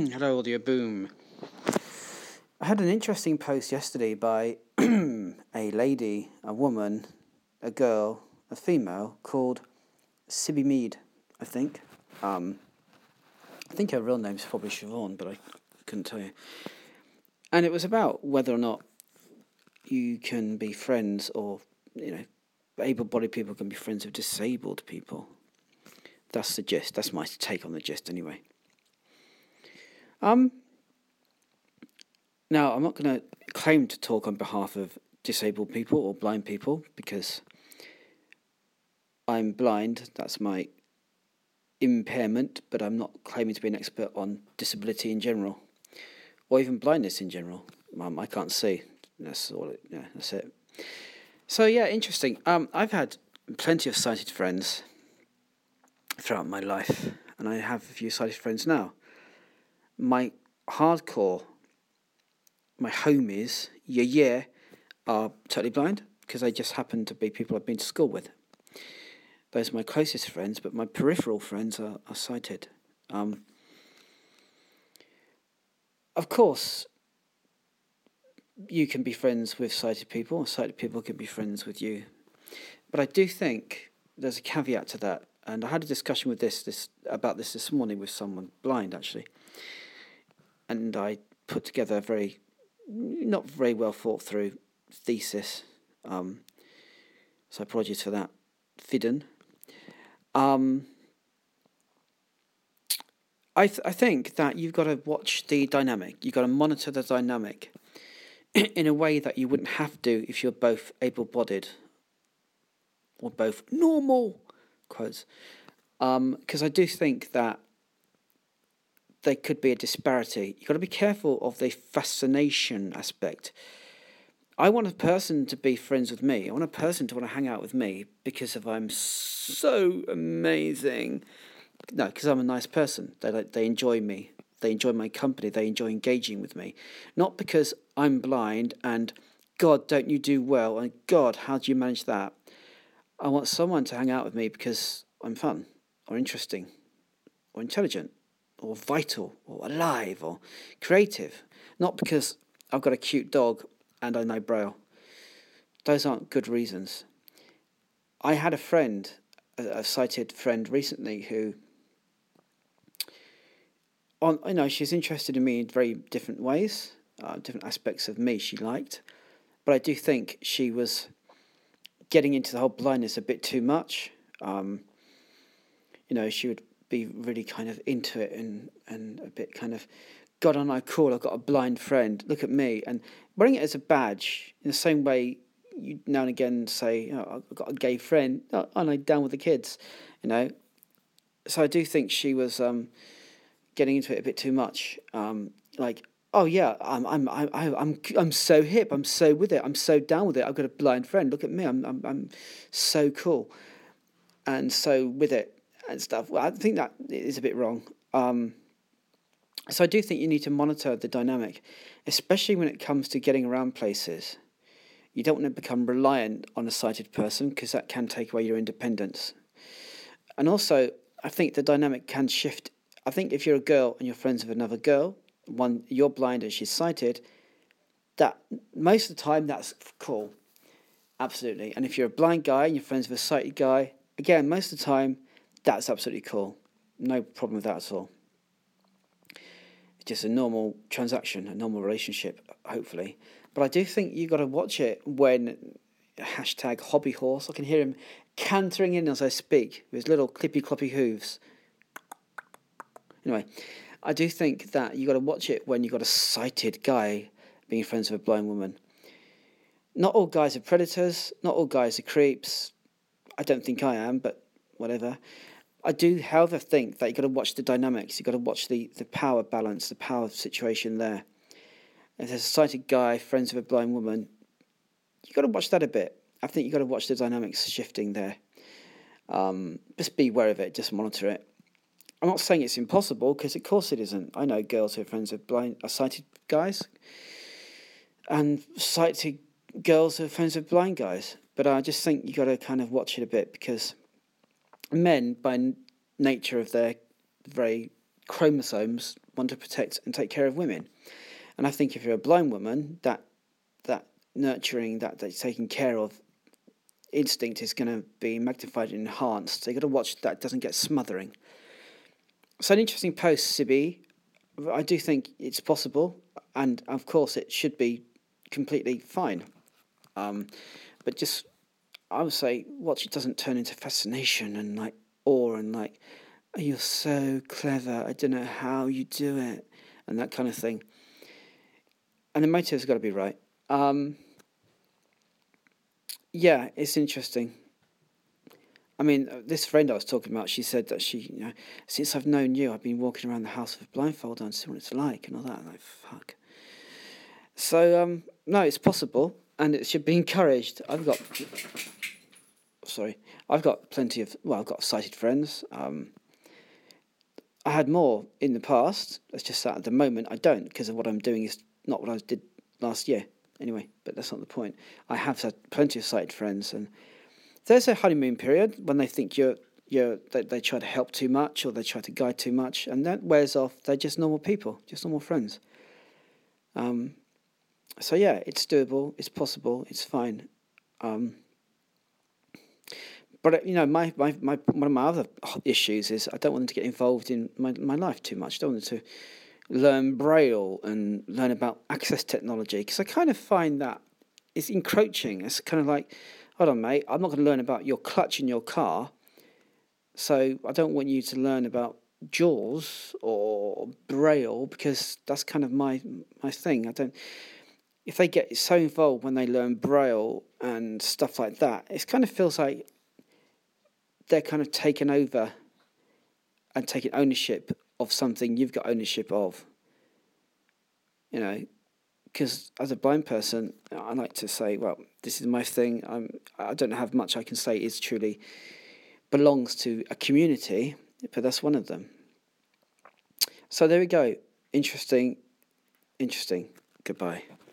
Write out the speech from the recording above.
Hello, audio boom. I had an interesting post yesterday by a lady, a woman, a girl, a female called Sibby Mead, I think. I think her real name's probably Siobhan, but I couldn't tell you. And it was about whether or not you can be friends or, able-bodied people can be friends with disabled people. That's the gist. That's my take on the gist anyway. Now, I'm not going to claim to talk on behalf of disabled people or blind people because I'm blind. That's my impairment, but I'm not claiming to be an expert on disability in general or even blindness in general. I can't see. That's all. That's it. So, interesting. I've had plenty of sighted friends throughout my life, and I have a few sighted friends now. My homies, are totally blind because they just happen to be people I've been to school with. Those are my closest friends, but my peripheral friends are sighted. Of course, you can be friends with sighted people, or sighted people can be friends with you. But I do think there's a caveat to that, and I had a discussion with about this morning with someone blind, actually. And I put together a not very well thought through thesis. So apologies for that. Fidden. I think that you've got to watch the dynamic. You've got to monitor the dynamic in a way that you wouldn't have to if you're both able-bodied or both normal, quotes. Because I do think that there could be a disparity. You've got to be careful of the fascination aspect. I want a person to be friends with me. I want a person to want to hang out with me because I'm so amazing. No, because I'm a nice person. They enjoy me. They enjoy my company. They enjoy engaging with me. Not because I'm blind and, God, don't you do well? And, God, how do you manage that? I want someone to hang out with me because I'm fun or interesting or intelligent or vital or alive or creative. Not because I've got a cute dog and I know Braille. Those aren't good reasons. I had a friend, a sighted friend recently who, she's interested in me in very different ways, different aspects of me she liked. But I do think she was getting into the whole blindness a bit too much. She would be really kind of into it and a bit kind of, God, aren't I cool? I've got a blind friend. Look at me. And wearing it as a badge in the same way you now and again say, I've got a gay friend. Aren't I down with the kids? So I do think she was getting into it a bit too much. Oh yeah, I'm so hip. I'm so with it. I'm so down with it. I've got a blind friend. Look at me. I'm so cool, and so with it and stuff. Well, I think that is a bit wrong. So I do think you need to monitor the dynamic, especially when it comes to getting around places. You don't want to become reliant on a sighted person because that can take away your independence. And also, I think the dynamic can shift. I think if you're a girl and you're friends with another girl, one you're blind and she's sighted, that most of the time that's cool. Absolutely. And if you're a blind guy and you're friends with a sighted guy, again, most of the time that's absolutely cool. No problem with that at all. It's just a normal transaction, a normal relationship, hopefully. But I do think you've got to watch it when #hobbyhorse. I can hear him cantering in as I speak with his little clippy-cloppy hooves. Anyway, I do think that you've got to watch it when you've got a sighted guy being friends with a blind woman. Not all guys are predators. Not all guys are creeps. I don't think I am, but whatever. I do, however, think that you've got to watch the dynamics. You've got to watch the power balance, the power situation there. If there's a sighted guy, friends with a blind woman, you've got to watch that a bit. I think you've got to watch the dynamics shifting there. Just be aware of it. Just monitor it. I'm not saying it's impossible, because of course it isn't. I know girls who are friends with sighted guys, and sighted girls who are friends with blind guys. But I just think you've got to kind of watch it a bit, because men, by nature of their very chromosomes, want to protect and take care of women. And I think if you're a blind woman, that nurturing, that taking care of instinct is going to be magnified and enhanced. So you've got to watch that it doesn't get smothering. So an interesting post, Sibby. I do think it's possible, and of course it should be completely fine. But just, I would say, watch it doesn't turn into fascination and like awe and like, oh, you're so clever, I don't know how you do it, and that kind of thing. And the motive's got to be right. Yeah, it's interesting. I mean, this friend I was talking about, she said that she, since I've known you, I've been walking around the house with a blindfold on, see what it's like and all that. I'm like, fuck. So, no, it's possible, and it should be encouraged. I've got plenty of, I've got sighted friends. I had more in the past. It's just that at the moment I don't, because of what I'm doing is not what I did last year. Anyway, but that's not the point. I have had plenty of sighted friends, and there's a honeymoon period when they think they try to help too much or they try to guide too much, and that wears off. They're just normal people, just normal friends. So yeah, it's doable, it's possible, it's fine. But my one of my other issues is I don't want them to get involved in my life too much. I don't want them to learn Braille and learn about access technology, because I kind of find that it's encroaching. It's kind of like, hold on, mate, I'm not going to learn about your clutch in your car, so I don't want you to learn about JAWS or Braille, because that's kind of my thing. If they get so involved when they learn Braille and stuff like that, it kind of feels like they're kind of taken over and taking ownership of something you've got ownership of. Because as a blind person, I like to say, well, this is my thing. I don't have much I can say is truly belongs to a community, but that's one of them. So there we go. Interesting. Goodbye.